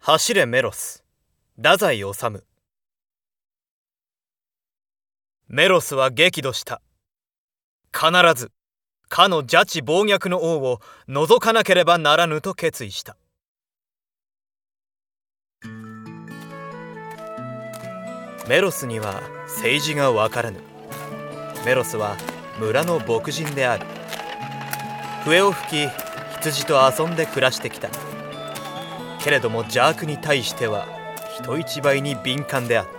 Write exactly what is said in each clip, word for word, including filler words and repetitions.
走れメロス、太宰治。メロスは激怒した。必ずかの邪智暴虐の王を除かなければならぬと決意した。メロスには政治がわからぬ。メロスは村の牧人である。笛を吹き羊と遊んで暮らしてきた。けれども邪悪に対しては人一倍に敏感であった。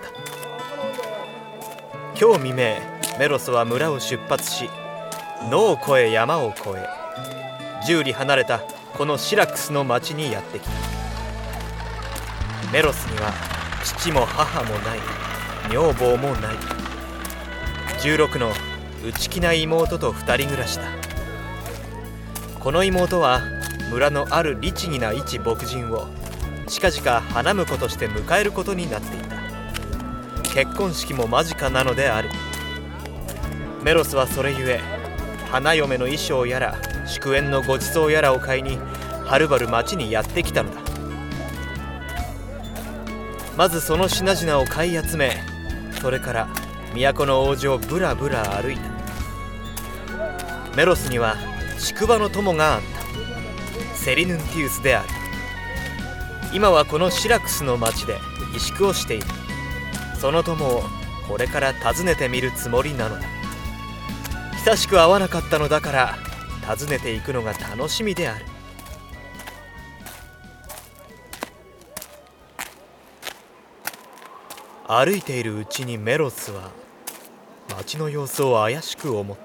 今日未明、メロスは村を出発し、野を越え山を越え、十里離れたこのシラクスの町にやってきた。メロスには父も母もない、女房もない。十六の内気な妹と二人暮らしだ。この妹は村のある律儀な一牧人を近々花婿として迎えることになっていた。結婚式も間近なのである。メロスはそれゆえ花嫁の衣装やら祝宴のごちそうやらを買いにはるばる町にやってきたのだ。まずその品々を買い集め、それから都の王子をぶらぶら歩いた。メロスには宿場の友があった。セリヌンティウスである。今はこのシラクスの町で下宿をしている。その友をこれから訪ねてみるつもりなのだ。久しく会わなかったのだから訪ねていくのが楽しみである。歩いているうちにメロスは町の様子を怪しく思った。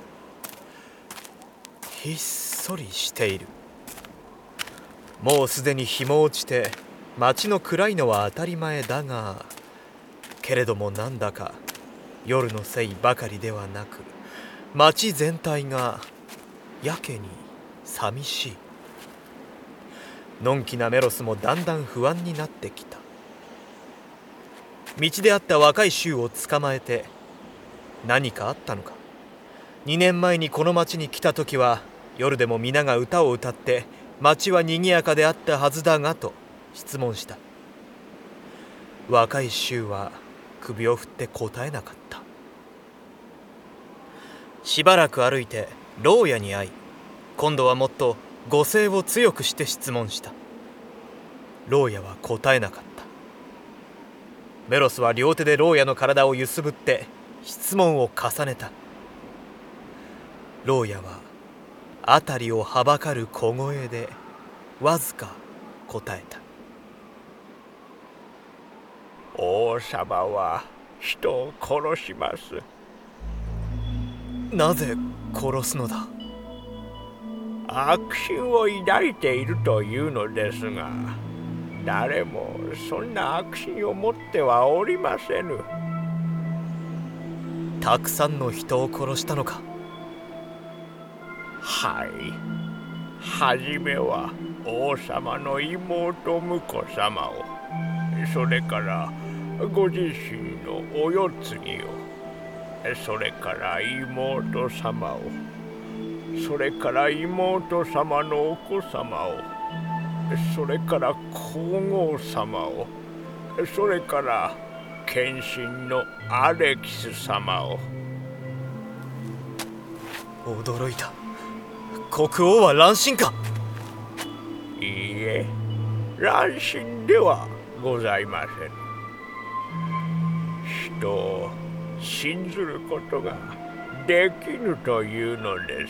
ひっそりしている。もうすでに日も落ちて町の暗いのは当たり前だが、けれどもなんだか夜のせいばかりではなく、町全体がやけに寂しい。のんきなメロスもだんだん不安になってきた。道で会った若い衆を捕まえて、何かあったのか。にねんまえにこの町に来た時は夜でも皆が歌を歌って町はにぎやかであったはずだがと質問した。若い衆は首を振って答えなかった。しばらく歩いて牢屋に会い、今度はもっと語声を強くして質問した。牢屋は答えなかった。メロスは両手で牢屋の体を揺すぶって質問を重ねた。牢屋は辺りをはばかる小声でわずか答えた。 王様は人を殺します。 なぜ殺すのだ。 悪心を抱いているというのですが、誰もそんな悪心を持ってはおりませぬ。 たくさんの人を殺したのか。 はい、はじめは王様の妹婿様を、それからご自身のお世継ぎを、それから妹様を、それから妹様のお子様を、それから皇后様を、それから献身のアレキス様を。 驚いた。国王は乱心か。 いいえ、乱心ではございません。人を信ずることができぬというのです。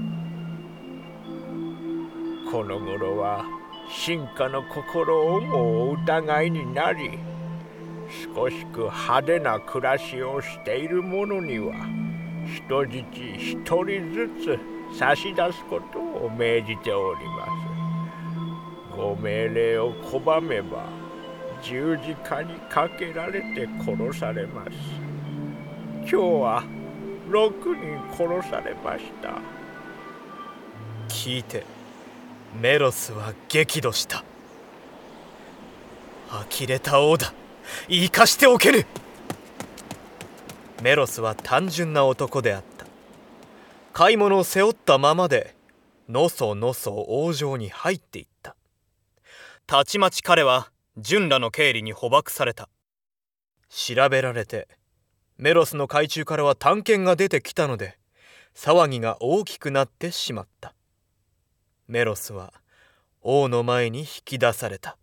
この頃は臣下の心をも疑いになり、少しく派手な暮らしをしている者には人質一人ずつ差し出すことを命じております。ご命令を拒めば十字架にかけられて殺されます。今日はろくにん殺されました。 聞いてメロスは激怒した。呆れた王だ、生かしておけぬ。メロスは単純な男であった。買い物を背負ったままでのそのそ王城に入っていった。 たちまち彼は純らの経理に捕獲された。調べられてメロスの懐中からは短剣が出てきたので、騒ぎが大きくなってしまった。メロスは王の前に引き出された。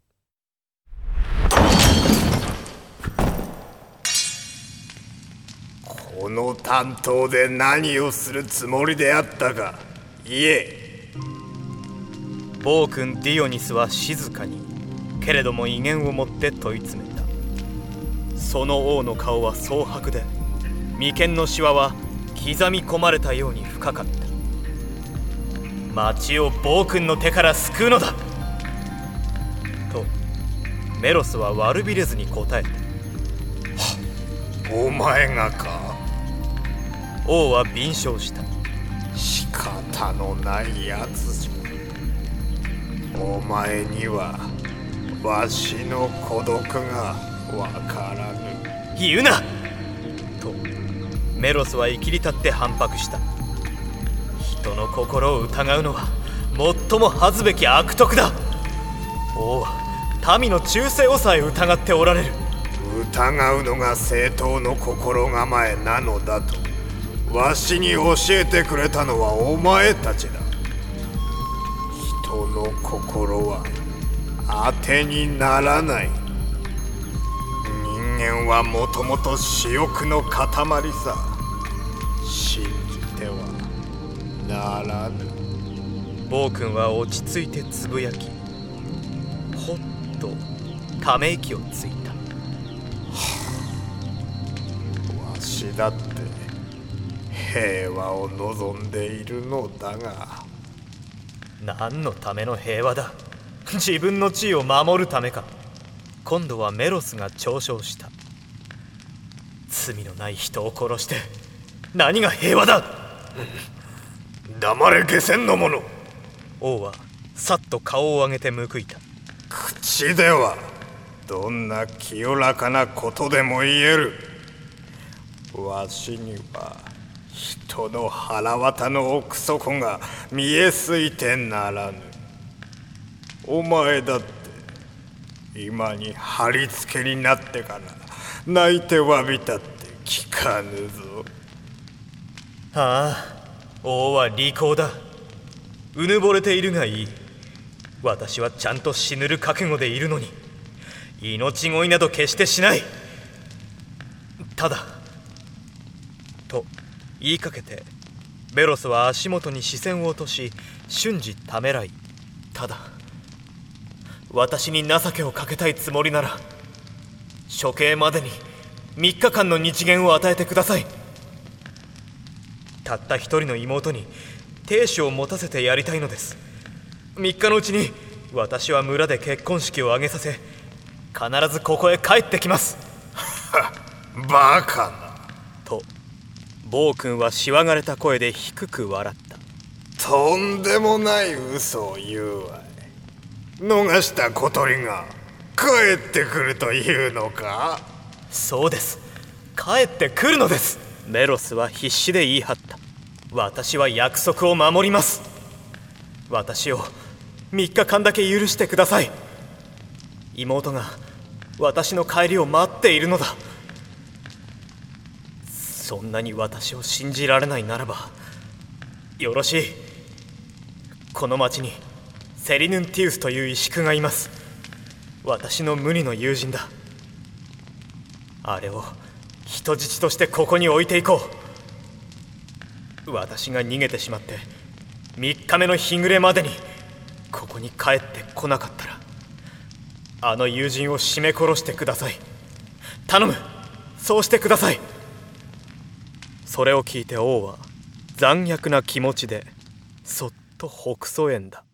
この担当で何をするつもりであったか言え。 暴君ディオニスは静かにけれども威厳を持って問い詰めた。その王の顔は蒼白で、眉間のシワは刻み込まれたように深かった。町を暴君の手から救うのだとメロスは悪びれずに答えた。 お前がか。 王は敏笑した。 仕方のないやつじゃ。お前にはわしの孤独がわからぬ。 言うなとメロスは生きり立って反駁した。人の心を疑うのは最も恥ずべき悪徳だ。王は民の忠誠をさえ疑っておられる。 疑うのが正当の心構えなのだとわしに教えてくれたのはお前たちだ。人の心は当てにならない。人間はもともと私欲の塊さ。信じてはならぬ。 暴君は落ち着いてつぶやき、ほっとため息をついた。 わしだって平和を望んでいるのだが。 何のための平和だ。自分の地位を守るためか。今度はメロスが嘲笑した。罪のない人を殺して何が平和だ。 黙れ下賤の者。 王はさっと顔を上げて報いた。 口ではどんな清らかなことでも言える。わしには人の腹渡の奥底が見えすいてならぬ。お前だって今に貼り付けになってから泣いて詫びたって聞かぬぞ。 ああ、王は利口だ。うぬぼれているがいい。私はちゃんと死ぬる覚悟でいるのに命乞いなど決してしない。ただと言いかけてメロスは足元に視線を落とし瞬時ためらい、ただ私に情けをかけたいつもりなら処刑までにみっかかんの日限を与えてください。たった一人の妹に亭主を持たせてやりたいのです。みっかのうちに私は村で結婚式を挙げさせ必ずここへ帰ってきます。 バカなと暴君はしわがれた声で低く笑った。 とんでもない嘘を言うわい。逃した小鳥が帰ってくるというのか。 そうです、帰ってくるのです。メロスは必死で言い張った。私は約束を守ります。私をみっかかんだけ許してください。妹が私の帰りを待っているのだ。そんなに私を信じられないならばよろしい。この町にセリヌンティウスという石工がいます。私の無二の友人だ。あれを人質としてここに置いていこう。私が逃げてしまってみっかめの日暮れまでにここに帰ってこなかったらあの友人を絞め殺してください。頼む、そうしてください。それを聞いて王は残虐な気持ちでそっとほくそ笑んだ。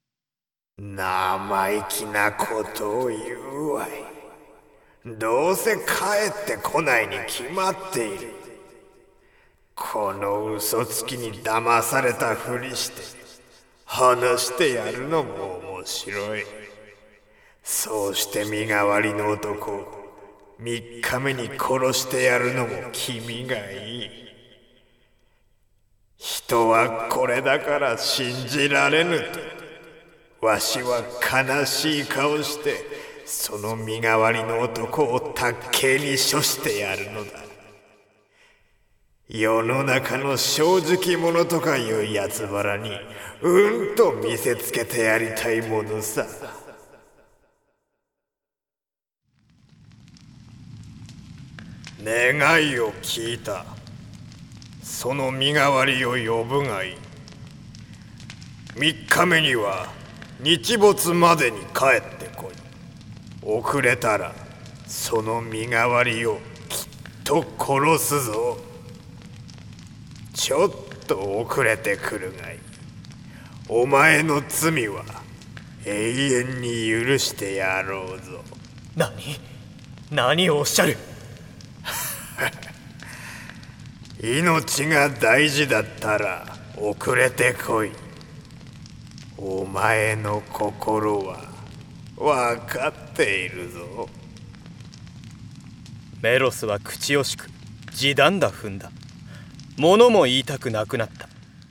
生意気なことを言うわい。どうせ帰ってこないに決まっている。この嘘つきに騙されたふりして話してやるのも面白い。そうして身代わりの男をみっかめに殺してやるのも気味がいい。人はこれだから信じられぬとわしは悲しい顔してその身代わりの男を卓刑に処してやるのだ。世の中の正直者とかいうやつばらにうんと見せつけてやりたいものさ。願いを聞いた。その身代わりを呼ぶがいい。三日目には日没までに帰ってこい。遅れたらその身代わりをきっと殺すぞ。ちょっと遅れてくるがいい。お前の罪は永遠に許してやろうぞ。 何何をおっしゃる。 命が大事だったら遅れてこい。お前の心は分かっているぞ。 メロスは口惜しく地団だ踏んだ。物も言いたくなくなった。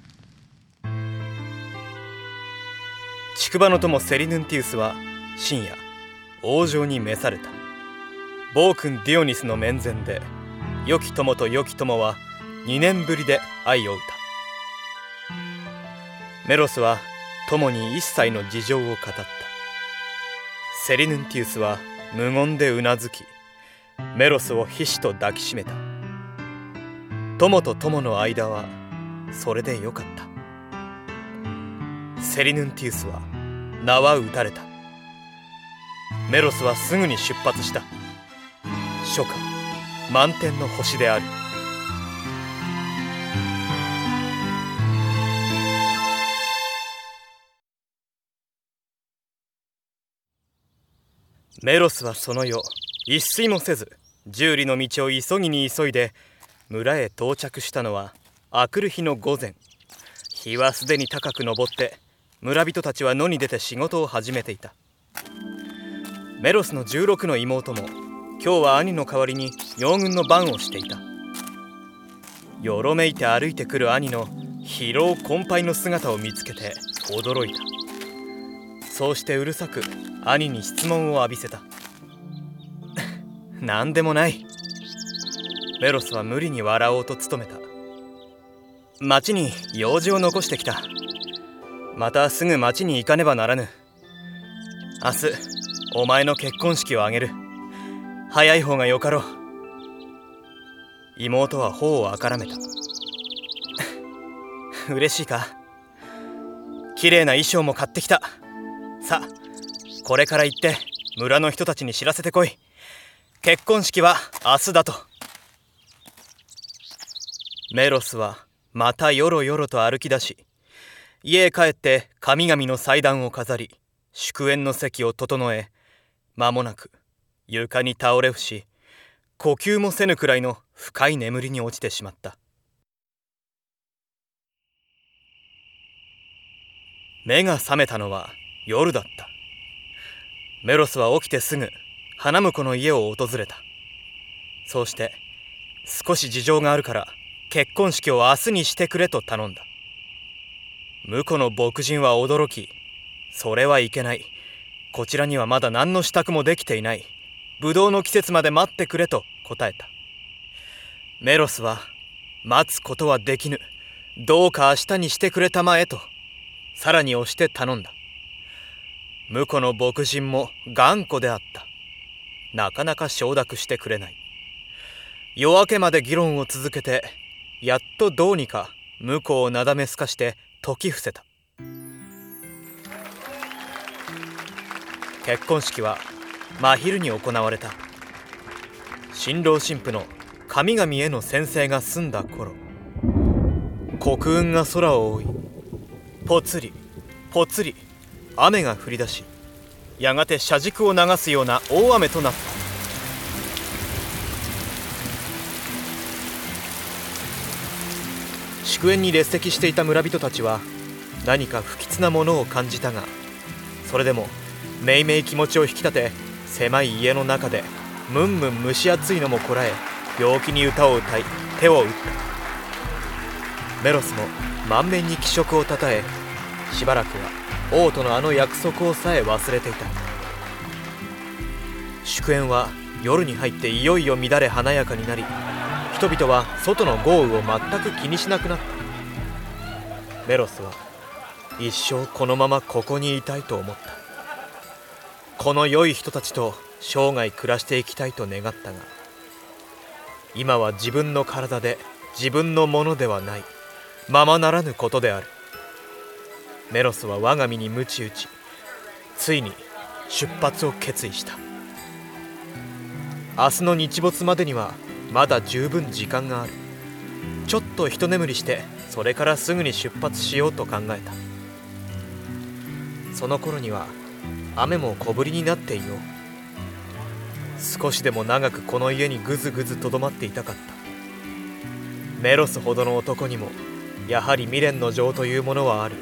竹馬の友セリヌンティウスは深夜王女に召された。暴君ディオニスの面前で良き友と良き友はにねんぶりで愛を得た。メロスは友に一切の事情を語った。セリヌンティウスは無言でうなずき、メロスをひしと抱きしめた。友と友の間はそれでよかった。セリヌンティウスは名は打たれた。メロスはすぐに出発した。初夏満天の星である。メロスはその夜一睡もせず十里の道を急ぎに急いで村へ到着したのは明くる日の午前。日はすでに高く昇って村人たちは野に出て仕事を始めていた。メロスのじゅうろくの妹も今日は兄の代わりに養軍の番をしていた。よろめいて歩いてくる兄の疲労困憊の姿を見つけて驚いた。そうしてうるさく兄に質問を浴びせた。何でもない。メロスは無理に笑おうと努めた。町に用事を残してきた。またすぐ町に行かねばならぬ。明日お前の結婚式を挙げる。早い方がよかろう。妹は頬をあからめた。嬉しいか。きれいな衣装も買ってきた。さあこれから行って村の人たちに知らせてこい。結婚式は明日だと。メロスはまたよろよろと歩き出し、家へ帰って神々の祭壇を飾り、祝宴の席を整え、間もなく床に倒れ伏し、呼吸もせぬくらいの深い眠りに落ちてしまった。目が覚めたのは夜だった。メロスは起きてすぐ花婿の家を訪れた。そうして少し事情があるから結婚式を明日にしてくれと頼んだ。婿の牧人は驚き、それはいけない。こちらにはまだ何の支度もできていない。ブドウの季節まで待ってくれと答えた。メロスは待つことはできぬ。どうか明日にしてくれたまえとさらに押して頼んだ。婿の牧人も頑固であった。なかなか承諾してくれない。夜明けまで議論を続けて、やっとどうにか婿をなだめすかして説き伏せた。結婚式は真昼に行われた。新郎新婦の神々への宣誓が済んだ頃、黒雲が空を覆い、ぽつりぽつり雨が降り出し、やがて車軸を流すような大雨となった。祝宴に列席していた村人たちは何か不吉なものを感じたが、それでもめいめい気持ちを引き立て、狭い家の中でむんむん蒸し暑いのもこらえ、陽気に歌を歌い手を打った。メロスも満面に気色をたたえ、しばらくは王とのあの約束をさえ忘れていた。祝宴は夜に入っていよいよ乱れ華やかになり、人々は外の豪雨を全く気にしなくなった。メロスは一生このままここにいたいと思った。この良い人たちと生涯暮らしていきたいと願ったが、今は自分の体で自分のものではないままならぬことである。メロスは我が身に鞭打ち、ついに出発を決意した。明日の日没までにはまだ十分時間がある。ちょっと一眠りしてそれからすぐに出発しようと考えた。その頃には雨も小降りになっていよう。少しでも長くこの家にぐずぐずとどまっていたかった。メロスほどの男にもやはり未練の情というものはある。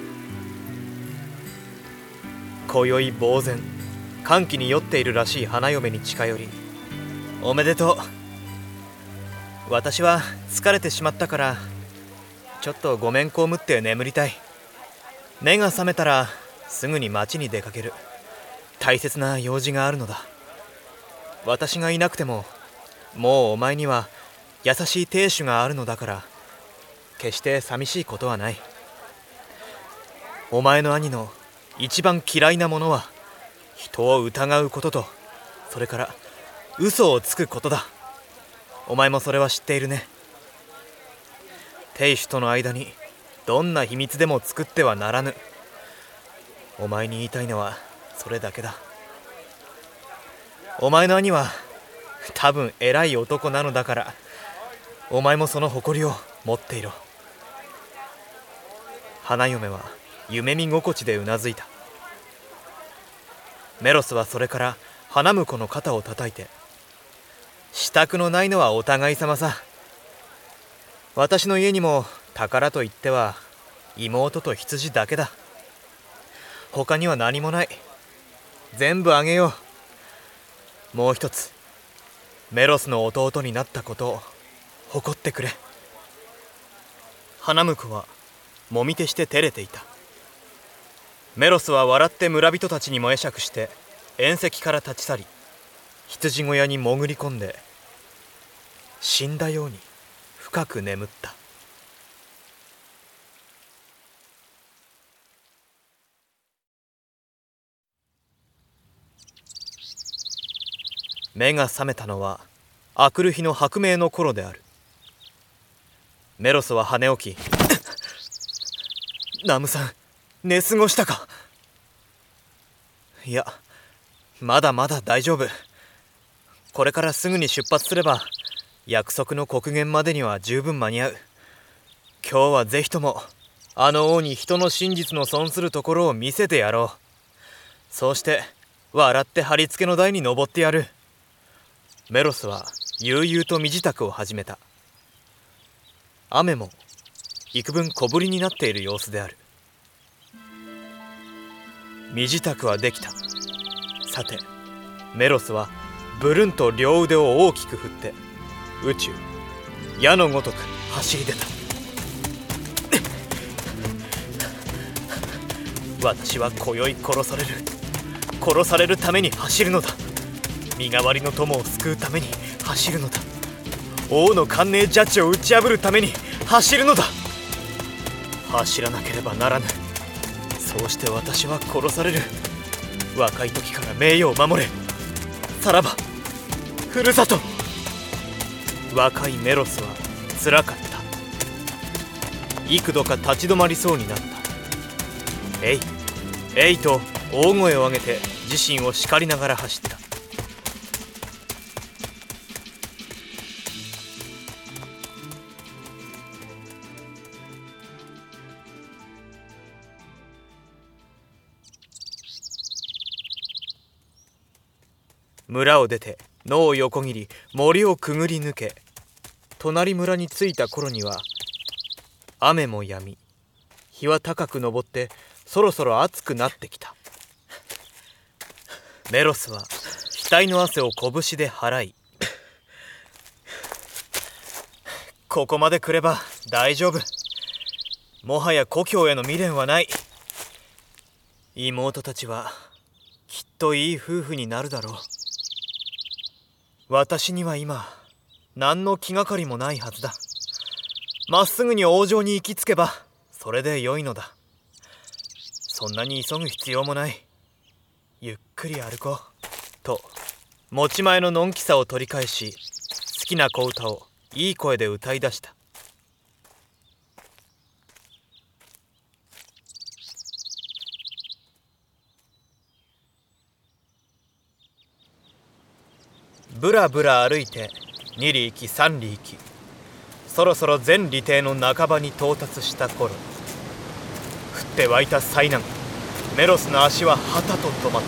今宵呆然歓喜に酔っているらしい花嫁に近寄り、おめでとう。私は疲れてしまったからちょっとごめんこむって眠りたい。目が覚めたらすぐに町に出かける。大切な用事があるのだ。私がいなくてももうお前には優しい亭主があるのだから、決して寂しいことはない。お前の兄の一番嫌いなものは人を疑うことと、それから嘘をつくことだ。お前もそれは知っているね。亭主との間にどんな秘密でも作ってはならぬ。お前に言いたいのはそれだけだ。お前の兄は多分偉い男なのだから、お前もその誇りを持っていろ。花嫁は夢見心地でうなずいた。メロスはそれから花婿の肩を叩いて、支度のないのはお互い様さ。私の家にも宝といっては妹と羊だけだ。他には何もない。全部あげよう。もう一つ、メロスの弟になったことを誇ってくれ。花婿はもみ手して照れていた。メロスは笑って村人たちにも会釈して宴席から立ち去り、羊小屋に潜り込んで死んだように深く眠った。目が覚めたのは明くる日の白明の頃である。メロスは跳ね起きナムさん、寝過ごしたか。いや、まだまだ大丈夫。これからすぐに出発すれば約束の刻限までには十分間に合う。今日はぜひともあの王に人の真実の損するところを見せてやろう。そうして笑って貼り付けの台に登ってやる。メロスは悠々と身支度を始めた。雨も幾分小降りになっている様子である。身支度はできた。さてメロスはブルンと両腕を大きく振って宇宙矢のごとく走り出た。私は今宵殺される。殺されるために走るのだ。身代わりの友を救うために走るのだ。王の寒冷邪地を打ち破るために走るのだ。走らなければならぬ。そうして私は殺される。若い時から名誉を守れ。さらばふるさと。若いメロスはつらかった。幾度か立ち止まりそうになった。えいえいと大声を上げて自身を叱りながら走った。村を出て野を横切り森をくぐり抜け、隣村に着いた頃には雨も止み、日は高く昇ってそろそろ暑くなってきた。メロスは額の汗を拳で払い、ここまで来れば大丈夫。もはや故郷への未練はない。 妹たちはきっといい夫婦になるだろう。私には今何の気がかりもないはずだ。まっすぐに王城に行き着けばそれで良いのだ。そんなに急ぐ必要もない。ゆっくり歩こうと持ち前ののんきさを取り返し、好きな小唄をいい声で歌い出した。ぶらぶら歩いてに里行きさん里行き、そろそろ全里程の半ばに到達した頃、降って湧いた災難、メロスの足ははたと止まった。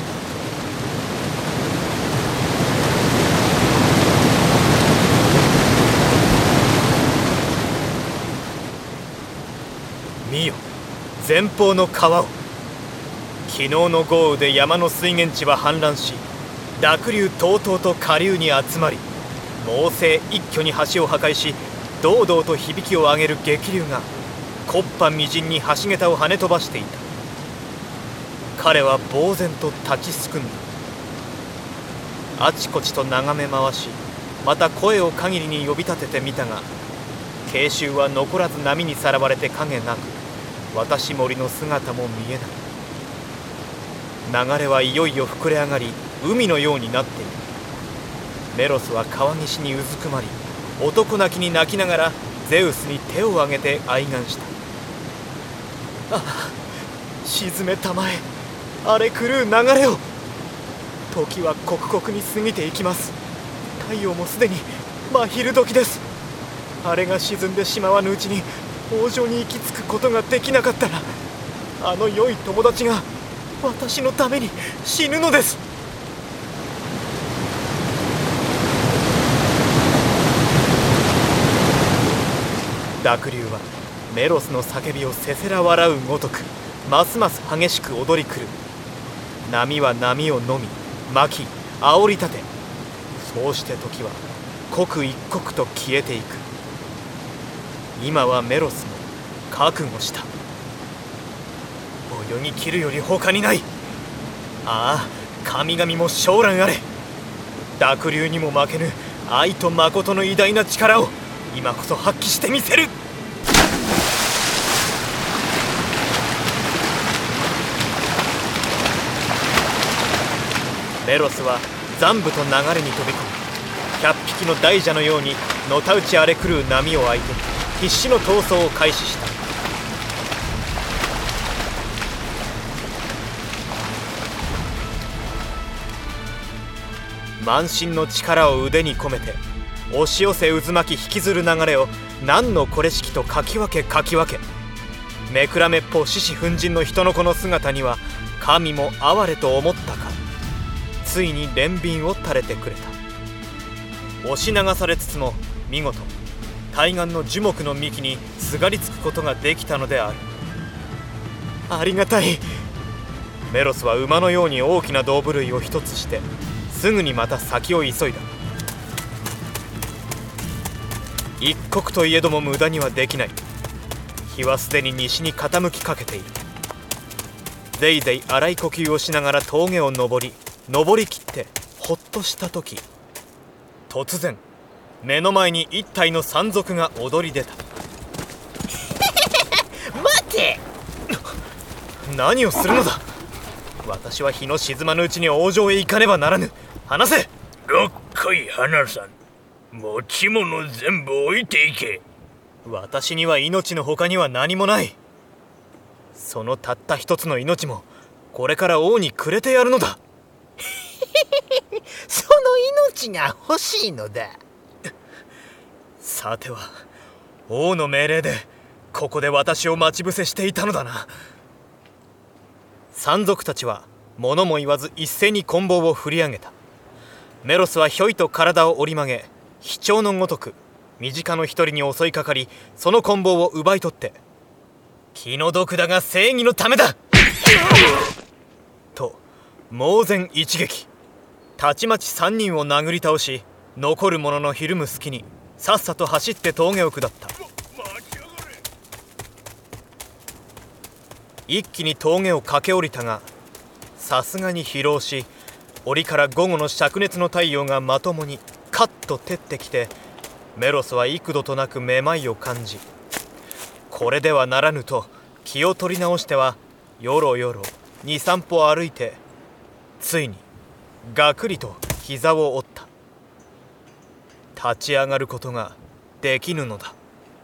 見よ、前方の川を。昨日の豪雨で山の水源地は氾濫し、濁流とうとうと下流に集まり、猛省一挙に橋を破壊し、堂々と響きを上げる激流が木っ端みじんに橋桁を跳ね飛ばしていた。彼は呆然と立ちすくんだ。あちこちと眺め回し、また声を限りに呼び立ててみたが、慶州は残らず波にさらわれて影なく、私森の姿も見えない。流れはいよいよ膨れ上がり、海のようになっている。メロスは川岸にうずくまり、男泣きに泣きながらゼウスに手を挙げて哀願した。ああ、沈めたまえ、荒れ狂う流れを。時は刻々に過ぎていきます。太陽もすでに真昼時です。あれが沈んでしまわぬうちに王城に行き着くことができなかったら、あの良い友達が私のために死ぬのです。濁流はメロスの叫びをせせら笑うごとく、ますます激しく踊り狂う。波は波をのみ巻き煽り立て、そうして時は刻一刻と消えていく。今はメロスも覚悟した。泳ぎ切るより他にない。ああ、神々も将来あれ。濁流にも負けぬ愛と誠の偉大な力を今こそ発揮してみせる。メロスは残部と流れに飛び込み、百匹の大蛇のようにのたうち荒れ狂う波を相手に必死の闘争を開始した。満身の力を腕に込めて押し寄せ渦巻き引きずる流れを何のこれしきとかき分けかき分け、めくらめっぽ獅子奮迅の人の子の姿には神も哀れと思ったか、ついに憐憫を垂れてくれた。押し流されつつも見事対岸の樹木の幹にすがりつくことができたのである。ありがたい。メロスは馬のように大きな胴振るいを一つしてすぐにまた先を急いだ。一刻といえども無駄にはできない。日はすでに西に傾きかけている。ぜいぜい荒い呼吸をしながら峠を登り登りきってほっとした時、突然目の前に一体の山賊が踊り出た。 待て。 何をするのだ。私は日の沈まぬうちに王城へ行かねばならぬ。話せ。 ろっこい花さん、持ち物全部置いていけ。 私には命の他には何もない。そのたった一つの命もこれから王にくれてやるのだ。 その命が欲しいのだ。 さては王の命令でここで私を待ち伏せしていたのだな。山賊たちは物も言わず一斉に棍棒を振り上げた。メロスはひょいと体を折り曲げ、飛鳥のごとく身近の一人に襲いかかり、その棍棒を奪い取って、気の毒だが正義のためだと猛然一撃。たちまち三人を殴り倒し、残る者のひるむ隙にさっさと走って峠を下った。一気に峠を駆け下りたが、 さすがに疲労し、檻から午後の灼熱の太陽がまともにカッと照ってきて、メロスは幾度となくめまいを感じ、これではならぬと気を取り直してはよろよろに、さん歩歩いて、ついにガクリと膝を折った。立ち上がることができぬのだ。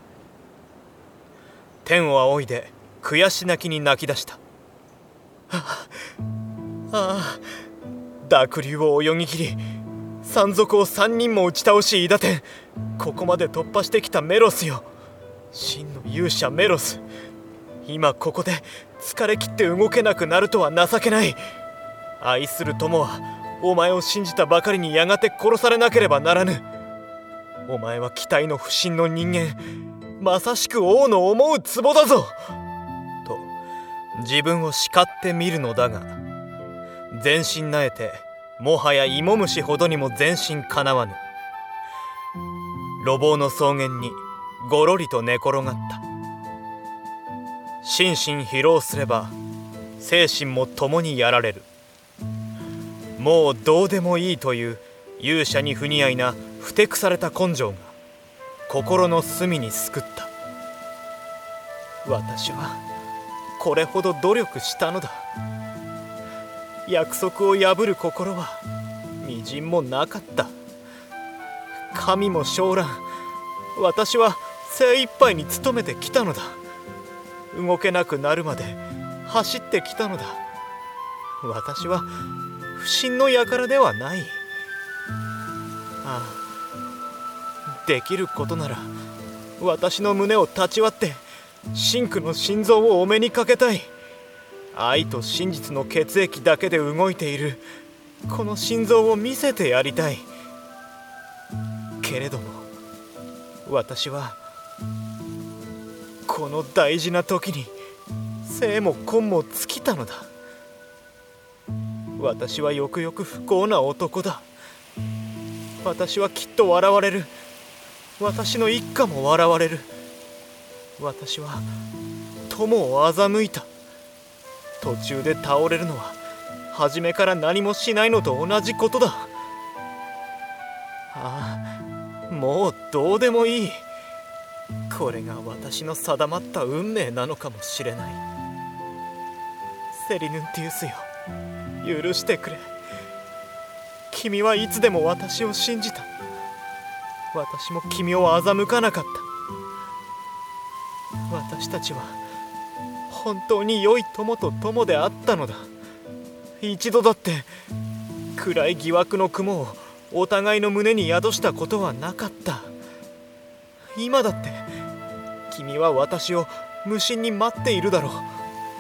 天を仰いで悔し泣きに泣き出した。ああ、濁流を泳ぎ切り、山賊を三人も打ち倒し、韋駄天、ここまで突破してきたメロスよ、真の勇者メロス、今ここで疲れ切って動けなくなるとは情けない。愛する友はお前を信じたばかりにやがて殺されなければならぬ。お前は期待の不審の人間、まさしく王の思う壺だぞと自分を叱ってみるのだが、全身なえてもはや芋虫ほどにも全身かなわぬ。路傍の草原にごろりと寝転がった。心身疲労すれば精神も共にやられる。もうどうでもいいという勇者に不似合いなふてくされた根性が心の隅にすくった。私はこれほど努力したのだ。約束を破る心はみじんもなかった。神も将来、私は精一杯に努めてきたのだ。動けなくなるまで走ってきたのだ。私は不審の輩ではない。ああ、できることなら私の胸を断ち割って真紅の心臓をお目にかけたい。愛と真実の血液だけで動いているこの心臓を見せてやりたい。けれども私はこの大事な時に生も根も尽きたのだ。私はよくよく不幸な男だ。私はきっと笑われる。私の一家も笑われる。私は友を欺いた。途中で倒れるのは初めから何もしないのと同じことだ。ああ、もうどうでもいい。これが私の定まった運命なのかもしれない。セリヌンティウスよ、許してくれ。君はいつでも私を信じた。私も君を欺かなかった。私たちは本当に良い友と友であったのだ。一度だって暗い疑惑の雲をお互いの胸に宿したことはなかった。今だって君は私を無心に待っているだろう。あ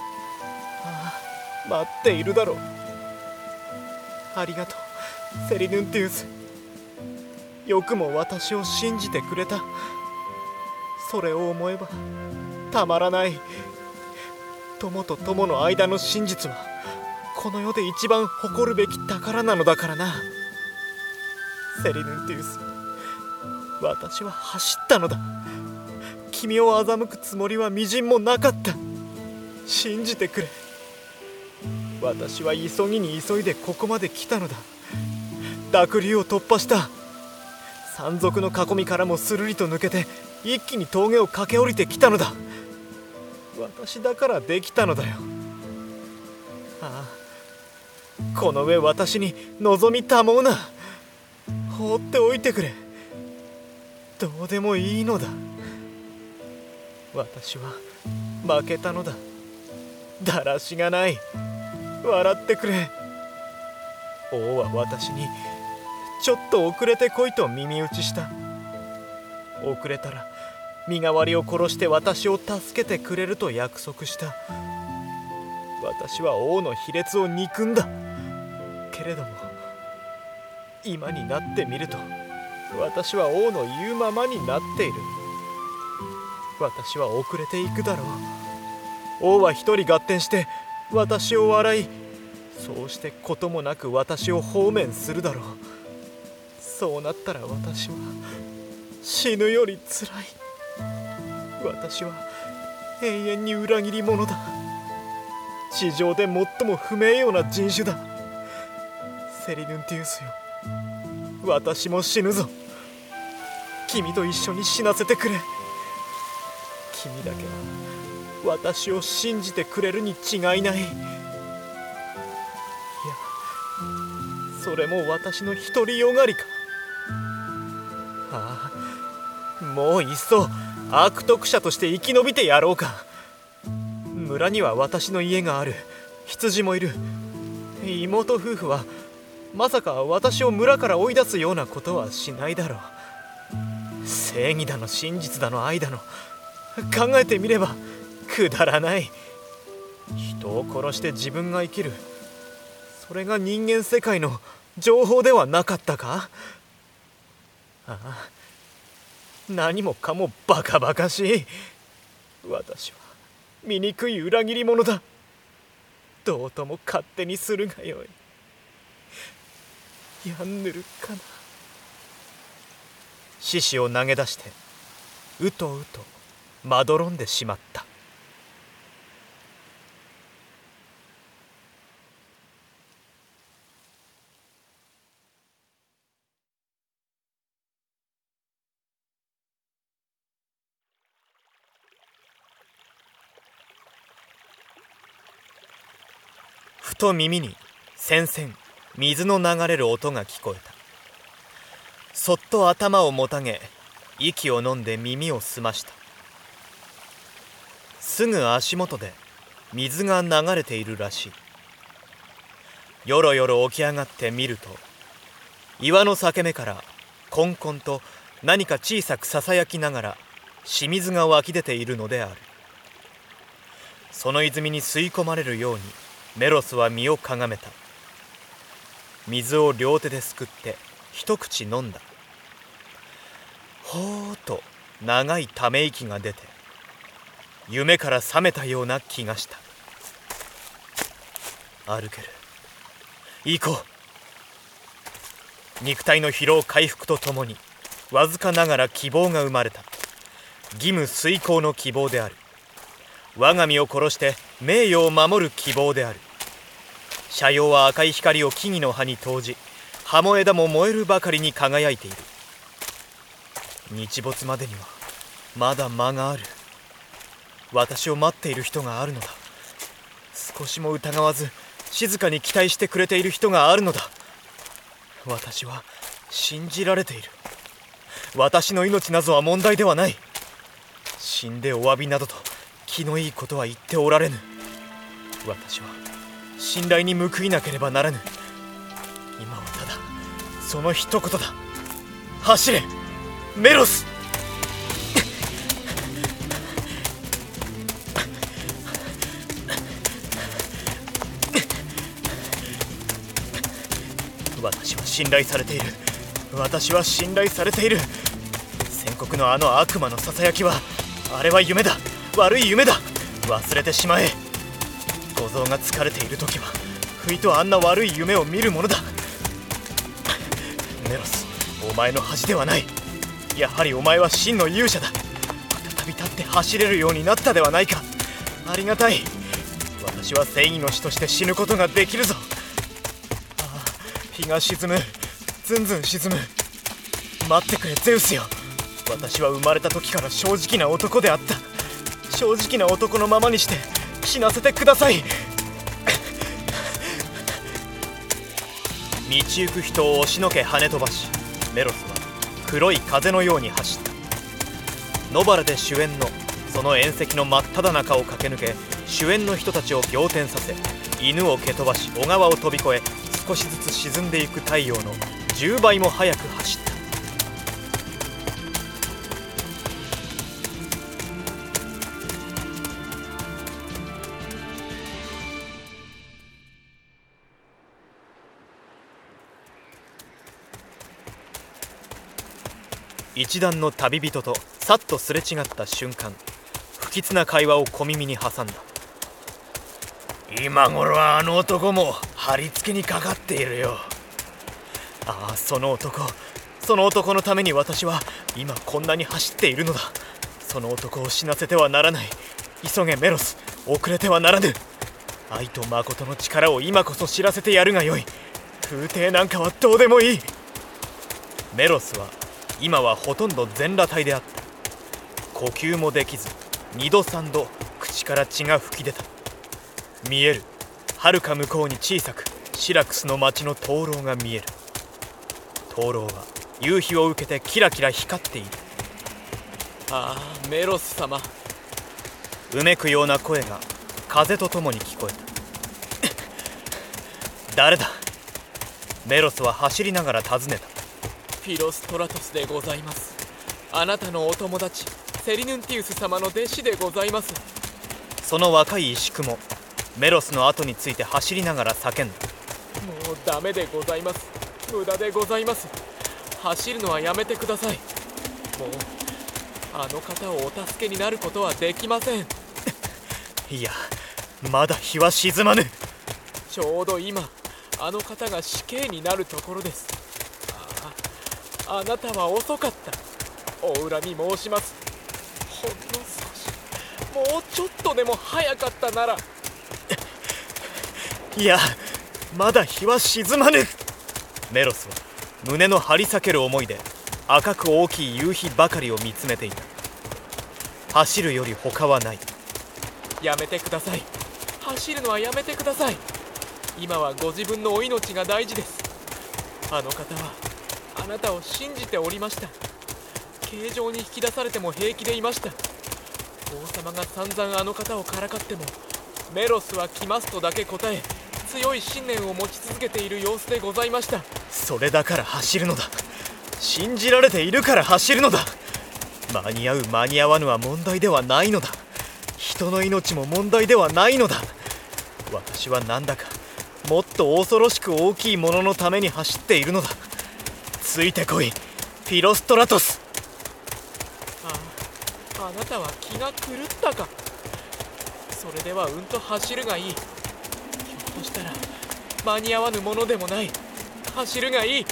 あ、待っているだろう。ありがとうセリヌンティウス。よくも私を信じてくれた。それを思えばたまらない。友と友の間の真実はこの世で一番誇るべき宝なのだからな。セリヌンティウス、私は走ったのだ。君を欺くつもりはみじんもなかった。信じてくれ。私は急ぎに急いでここまで来たのだ。濁流を突破した。山賊の囲みからもするりと抜けて一気に峠を駆け下りてきたのだ。私だからできたのだよ。ああ、この上私に望みたもうな。放っておいてくれ。どうでもいいのだ。私は負けたのだ。だらしがない。笑ってくれ。王は私にちょっと遅れてこいと耳打ちした。遅れたら身代わりを殺して私を助けてくれると約束した。私は王の卑劣を憎んだ。けれども今になってみると私は王の言うままになっている。私は遅れていくだろう。王は一人合点して私を笑い、そうしてこともなく私を放免するだろう。そうなったら私は死ぬよりつらい。私は永遠に裏切り者だ。 地上で最も不名誉な人種だ。セリヌンティウスよ、私も死ぬぞ。君と一緒に死なせてくれ。君だけは私を信じてくれるに違いない。いや、それも私の独りよがりか。ああ、もういっそ悪徳者として生き延びてやろうか。村には私の家がある。羊もいる。妹夫婦はまさか私を村から追い出すようなことはしないだろう。正義だの真実だの愛だの、考えてみればくだらない。人を殺して自分が生きる、それが人間世界の情報ではなかったか。ああ、何もかもバカバカしい。私は醜い裏切り者だ。どうとも勝手にするがよい。やんぬるかな。獅子を投げ出してうとうとまどろんでしまった。ふと耳にせんせん水の流れる音が聞こえた。そっと頭をもたげ、息を飲んで耳を澄ました。すぐ足元で水が流れているらしい。よろよろ起き上がってみると、岩の裂け目からこんこんと何か小さくささやきながら清水が湧き出ているのである。その泉に吸い込まれるようにメロスは身をかがめた。水を両手ですくって一口飲んだ。ほーっと長いため息が出て、夢から覚めたような気がした。歩ける。行こう。肉体の疲労回復とともにわずかながら希望が生まれた。義務遂行の希望である。我が身を殺して名誉を守る希望である。斜陽は赤い光を木々の葉に投じ、葉も枝も燃えるばかりに輝いている。日没までにはまだ間がある。私を待っている人があるのだ。少しも疑わず静かに期待してくれている人があるのだ。私は信じられている。私の命などは問題ではない。死んでお詫びなどと気のいいことは言っておられぬ。私は信頼に報いなければならぬ。今はただその一言だ。走れメロス。私は信頼されている。私は信頼されている。宣告のあの悪魔のささやきは、あれは夢だ。悪い夢だ。忘れてしまえ。小僧が疲れている時は不意とあんな悪い夢を見るものだ。メロス、お前の恥ではない。やはりお前は真の勇者だ。再び立って走れるようになったではないか。ありがたい。私は正義の使として死ぬことができるぞ。ああ、日が沈む。ずんずん沈む。待ってくれゼウスよ。私は生まれた時から正直な男であった。正直な男のままにして死なせてください。道行く人を押しのけ跳ね飛ばし、メロスは黒い風のように走った。野原で主演のその縁石の真っ只中を駆け抜け、主演の人たちを仰天させ、犬を蹴飛ばし小川を飛び越え、少しずつ沈んでいく太陽のじゅうばいも速く走った。一団の旅人とさっとすれ違った瞬間、不吉な会話を小耳に挟んだ。 今頃はあの男も貼り付けにかかっているよ。 ああ、その男、その男のために私は今こんなに走っているのだ。その男を死なせてはならない。急げメロス、遅れてはならぬ。 愛と誠の力を今こそ知らせてやるがよい。風体なんかはどうでもいい。メロスは今はほとんど全裸体であった。呼吸もできず、二度三度口から血が噴き出た。見える、はるか向こうに小さくシラクスの町の灯籠が見える。灯籠は夕日を受けてキラキラ光っている。 ああ、メロス様。 うめくような声が風とともに聞こえた。誰だ？メロスは走りながら尋ねた。 フィロストラトスでございます。あなたのお友達セリヌンティウス様の弟子でございます。 その若い石工もメロスの後について走りながら叫んだ。 もうダメでございます。無駄でございます。走るのはやめてください。もうあの方をお助けになることはできません。 いや、まだ日は沈まぬ。 ちょうど今あの方が死刑になるところです。ああ、あなたは遅かった。お恨み申します。ほんの少し、もうちょっとでも早かったなら。 いや、まだ日は沈まぬ。メロスは胸の張り裂ける思いで赤く大きい夕日ばかりを見つめていた。走るより他はない。 やめてください。走るのはやめてください。今はご自分のお命が大事です。あの方はあなたを信じておりました。刑場に引き出されても平気でいました。王様が散々あの方をからかっても、メロスは来ますとだけ答え、強い信念を持ち続けている様子でございました。 それだから走るのだ。信じられているから走るのだ。間に合う間に合わぬは問題ではないのだ。人の命も問題ではないのだ。私はなんだかもっと恐ろしく大きいもののために走っているのだ。ついてこい、フィロストラトス。 ああ、あなたは気が狂ったか。それではうんと走るがいい。ひょっとしたら間に合わぬものでもない。走るがいい。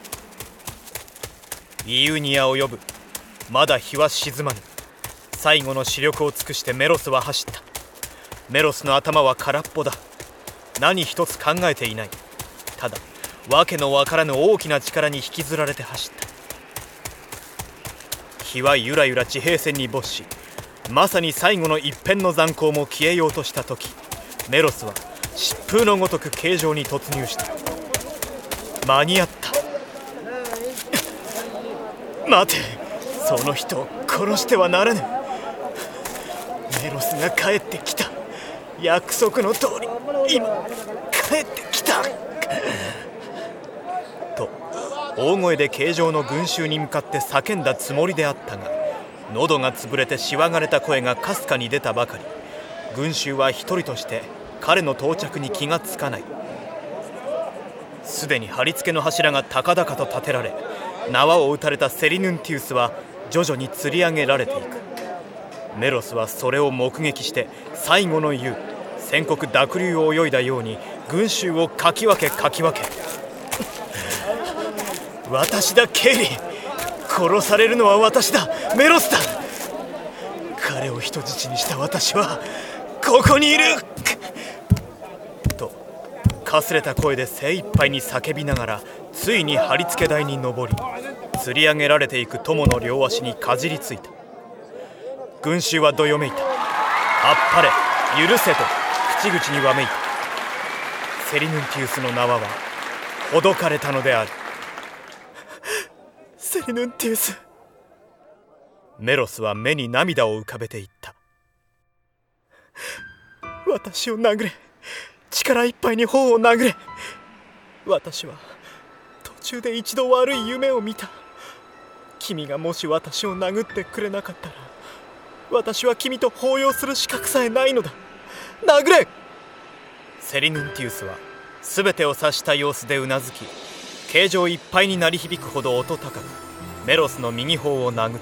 イウニアを呼ぶ。まだ日は沈まぬ。最後の視力を尽くしてメロスは走った。メロスの頭は空っぽだ。何一つ考えていない。ただわけのわからぬ大きな力に引きずられて走った。日はゆらゆら地平線に没し、まさに最後の一片の残光も消えようとした時、メロスは疾風のごとく形状に突入した。間に合った。待て、その人を殺してはならぬ。メロスが帰ってきた。約束の通り今帰ってきたと大声で形状の群衆に向かって叫んだつもりであったが、喉が潰れてしわがれた声がかすかに出たばかり、群衆は一人として彼の到着に気がつかない。すでに貼り付けの柱が高々と立てられ、縄を打たれたセリヌンティウスは徐々に吊り上げられていく。メロスはそれを目撃して最後の言う宣告濁流を泳いだように群衆をかき分けかき分け私だケイリー、殺されるのは私だ、メロスだ。彼を人質にした私はここにいるとかすれた声で精一杯に叫びながら、ついに貼り付け台に登り、吊り上げられていく友の両足にかじりついた。群衆はどよめいた。あっぱれ、許せと口々にわめいた。セリヌンティウスの縄はほどかれたのである。セリヌンティウス。メロスは目に涙を浮かべていった。私を殴れ、力いっぱいに頬を殴れ。私は途中で一度悪い夢を見た。君がもし私を殴ってくれなかったら、私は君と抱擁する資格さえないのだ。殴れ。セリヌンティウスは全てを察した様子でうなずき、形状いっぱいに鳴り響くほど音高くメロスの右頬を殴った。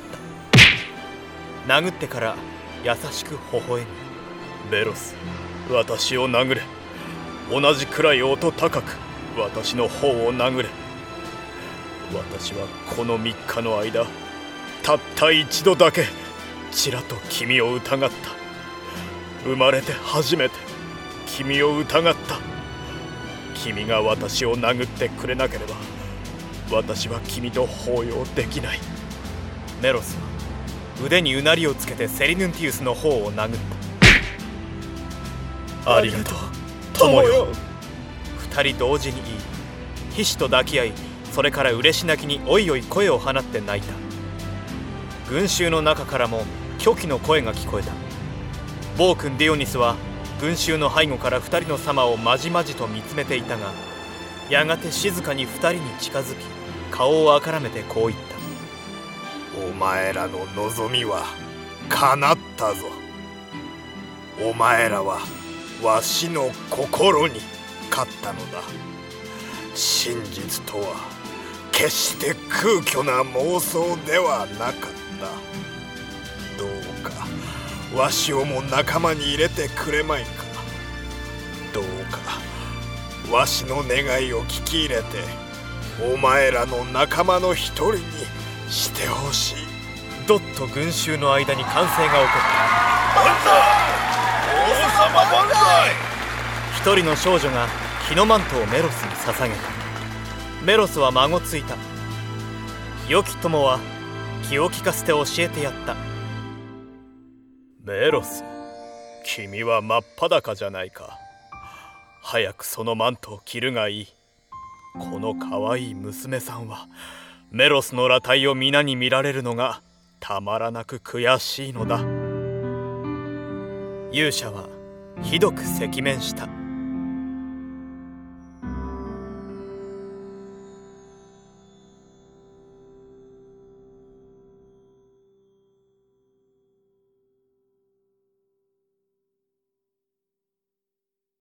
殴ってから優しく微笑み、メロス、私を殴れ。同じくらい音高く私の頬を殴れ。私はこのみっかの間、たった一度だけちらと君を疑った。生まれて初めて君を疑った。君が私を殴ってくれなければ私は君と抱擁できない。 メロスは腕にうなりをつけてセリヌンティウスの方を殴った。ありがとう友よ。二人同時に言い、ヒシと抱き合い、それから嬉し泣きにおいおい声を放って泣いた。群衆の中からも狂気の声が聞こえた。暴君ディオニスは群衆の背後から二人の様をまじまじと見つめていたが、やがて静かに二人に近づき、顔をあからめてこう言った。 お前らの望みは叶ったぞ。お前らはわしの心に勝ったのだ。真実とは決して空虚な妄想ではなかった。どうかわしをも仲間に入れてくれまいか。どうかわしの願いを聞き入れてお前らの仲間の一人にしてほしい。 どっと群衆の間に歓声が起こった。 万歳！王様万歳！ 一人の少女が日のマントをメロスに捧げた。メロスは孫ついた。良き友は気を利かせて教えてやった。 メロス、君は真っ裸じゃないか。早くそのマントを着るがいい。この可愛い娘さんはメロスの裸体を皆に見られるのがたまらなく悔しいのだ。 勇者はひどく赤面した。